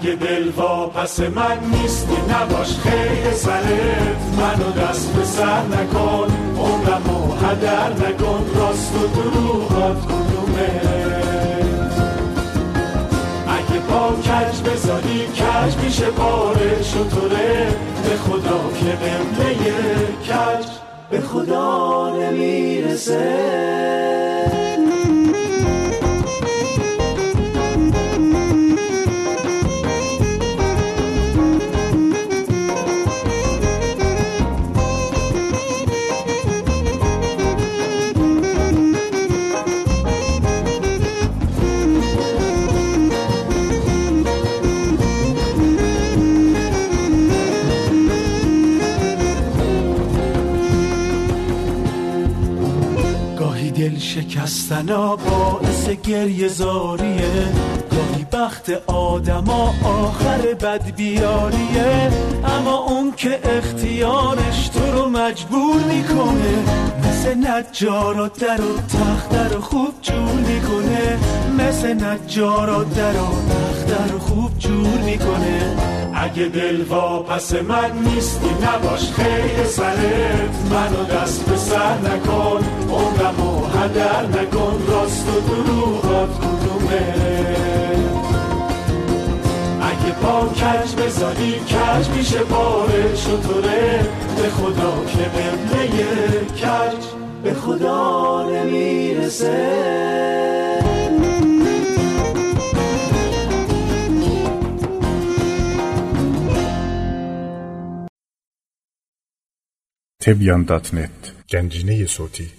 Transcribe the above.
اگه دل واپس من نیستی نباش خیلی سرت، منو دست به سر نکن، عمرمو هدر نکن، راست و دروغات کدومه؟ اگه با کج بذاری کج میشه باره شطوره، به خدا که قبله کج به خدا نمیرسه. دل شکستنا باعث گریه زاریه، گاهی بخت آدما آخر بدبیاریه، اما اون که اختیارش تو رو مجبور میکنه، مثل نجارا در و تخت رو خوب جور میکنه، مثل نجارا در و تخت رو خوب جور میکنه. اگه دل واپس من نیستی نباش خیلی سرت، منو دست به سر نکن، عمرمو هدر نکن، راست و دروغات کدومه؟ اگه با کج بذاری کج میشه باره شطوره، به خدا که قبله کج به خدا نمیرسه. تبیان.net گنجینه صوتی